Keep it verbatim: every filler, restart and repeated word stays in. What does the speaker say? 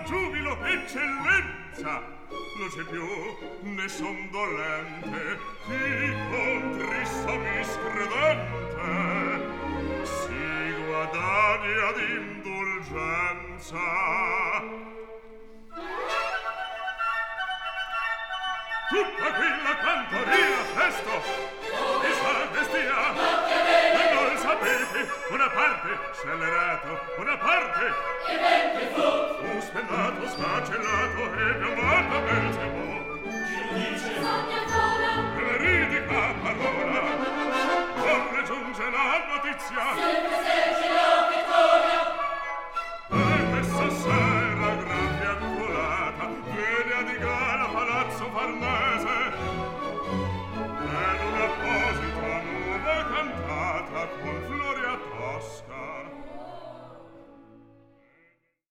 giubilo, eccellenza. Non c'è più, ne son dolente, chi contristo miscredente si guadagna d'indulgenza. Tutta qui la cantoria, festo, e sacrestia, e non sapete, una parte scellerato, una parte e